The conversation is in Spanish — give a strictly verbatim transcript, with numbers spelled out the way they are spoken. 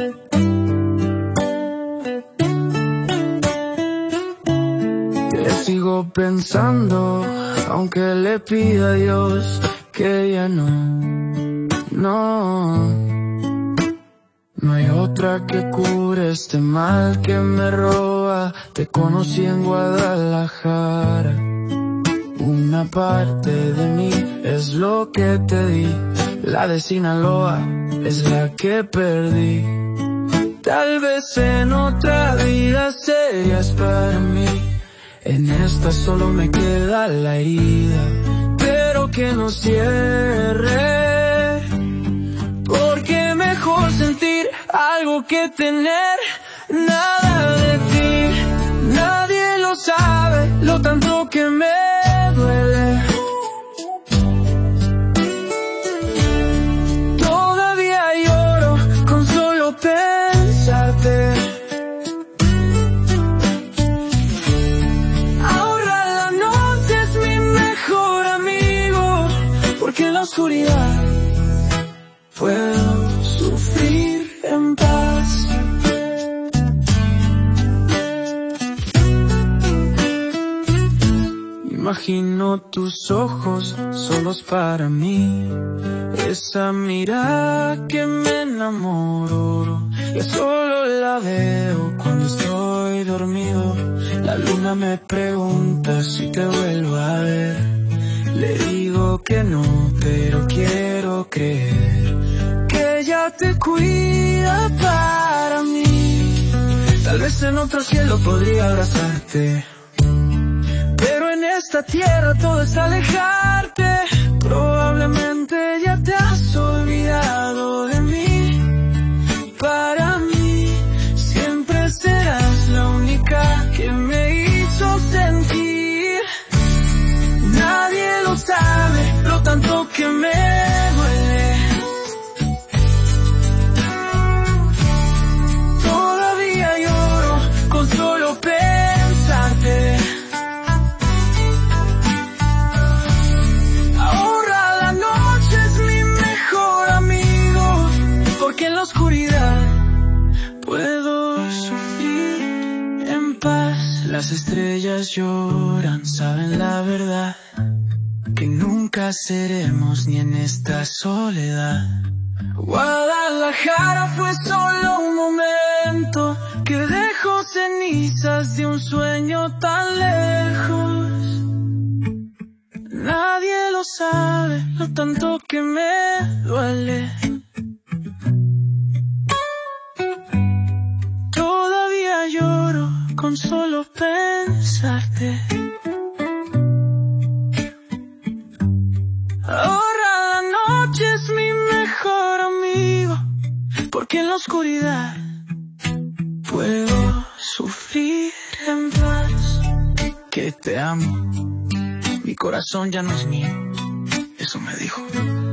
Que sigo pensando, aunque le pida a Dios que ya no, no. No hay otra que cure este mal que me roba. Te conocí en Guadalajara. Una parte de mí es lo que te di. La de Sinaloa es la que perdí. Tal vez en otra vida serías para mí. En esta solo me queda la herida, pero que no cierre, porque mejor sentir algo que tener nada de ti. Nadie lo sabe, lo tanto que me duele. Todavía lloro con solo pensarte. Ahora la noche es mi mejor amigo, porque en la oscuridad puedo sufrir en paz. Imagino tus ojos solos para mí, esa mirada que me enamoró. Yo solo la veo cuando estoy dormido. La luna me pregunta si te vuelvo a ver. Le digo que no, pero quiero creer que ella te cuida para mí. Tal vez en otro cielo podría abrazarte, pero en esta tierra todo es alejarte. Probablemente ya te has olvidado de mí. Para mí siempre serás la única que me hizo sentir. Nadie lo sabe, lo tanto que me duele. Todavía lloro con solo pensarte. Ahora la noche es mi mejor amigo, porque en la oscuridad puedo sufrir en paz. Las estrellas lloran, saben la verdad, que nunca seremos ni en esta soledad. Guadalajara fue solo un momento que dejó cenizas de un sueño tan lejos. Nadie lo sabe, lo tanto que me duele. Todavía lloro con solo pensarte. Ahora la noche es mi mejor amigo, porque en la oscuridad puedo sufrir en paz. Que te amo, mi corazón ya no es mío, eso me dijo.